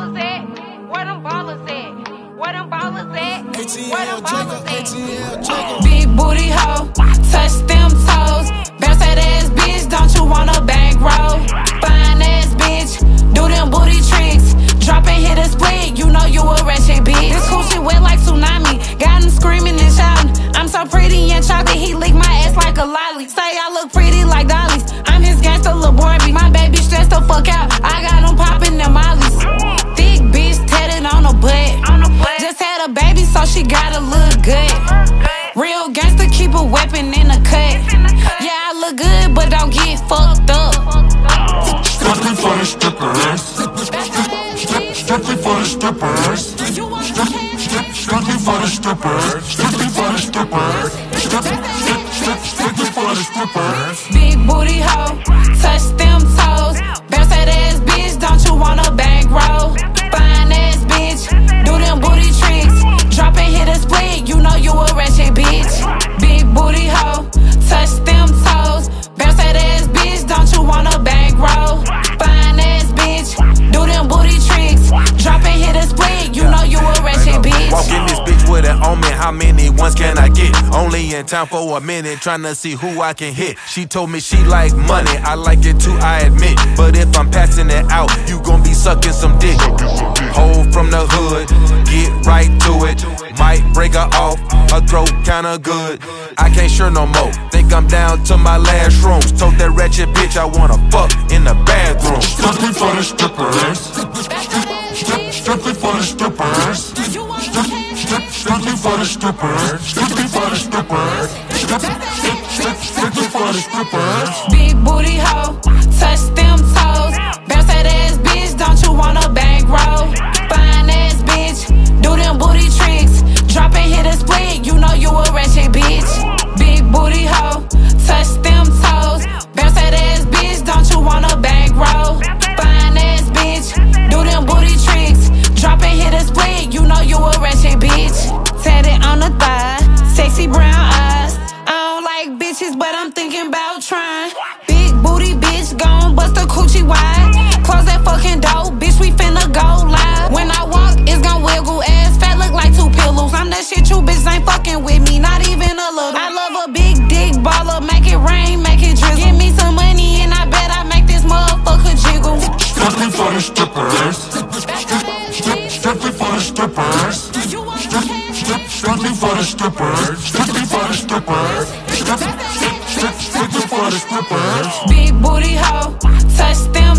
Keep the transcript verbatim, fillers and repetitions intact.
ballers at? Where them ballers at? Where them ballers at? Where them ballers at? Big booty hoe, touch them toes. Bounce that ass bitch, don't you want a bankroll? Fine ass bitch, do them booty tricks. Drop and hit a split, you know you a ratchet bitch. This coochie wet like tsunami, got him screaming and shouting. I'm so pretty and chocolate, he lick my ass like a lolly. Say I look pretty like dollies, I'm his gangsta lil' boy. My baby stressed the fuck out, I got him popping them mollies. Thick bitch, tatted on her butt. Just had a baby, so she gotta look good. Real gangsta, keep a weapon in the cut. Yeah, I look good, but don't get fucked up. Strictly for the strippers. Strictly for the strippers. Strictly for the strippers. Strictly for the strippers. Strictly for the strippers. Big booty hoe, touch them toes. Bounce that ass bitch, don't you want a bankroll? Fine ass bitch, do them booty tricks. Drop and hit a split, you know you a ratchet bitch. Big booty hoe, touch them toes. Bounce that ass bitch, don't you want a bankroll? Fine ass bitch, do them booty tricks. Drop and hit a split, you know you a ratchet bitch. Walk in this bitch with an omen, how many ones can I get? Only in time for a minute, tryna see who I can hit. She told me she like money, I like it too, I admit. But if I'm passing it out, you gon' be sucking some dick. Hoe from the hood, get right to it. Might break her off, her throat kinda good. I can't sure no more, think I'm down to my last rooms. Told that wretched bitch I wanna fuck in the bathroom. Strictly for the strippers. Strictly for the strippers. Strictly for the strippers. Strictly for the strippers. Strictly for the strippers. Big booty hoe, touch them toes. Bounce that ass bitch, don't you want a bankroll? Fine ass bitch, do them booty tricks. Drop and hit a split, you know you a ratchet bitch. Big booty hoe, touch them toes. Bounce that ass bitch, don't you want a bankroll? Fine ass bitch, do them booty tricks. Drop and hit a split, you know you a ratchet bitch. Tatted on the thigh, sexy brown eyes. I don't like bitches, but I'm thinking about trying. Big booty bitch, gon' bust a coochie wide. Close that fucking door, bitch, we finna go live. When I walk, it's gon' wiggle, ass fat look like two pillows. I'm that shit, you bitches ain't fucking with me, not even a little. I love a big dick baller, make it rain, make it drizzle. Give me some money and I bet I make this motherfucker jiggle. Strictly for the strippers. Strictly for the strippers. Strictly for the strippers. Strictly for the strippers. Strictly for the strippers. Big booty hoe, touch them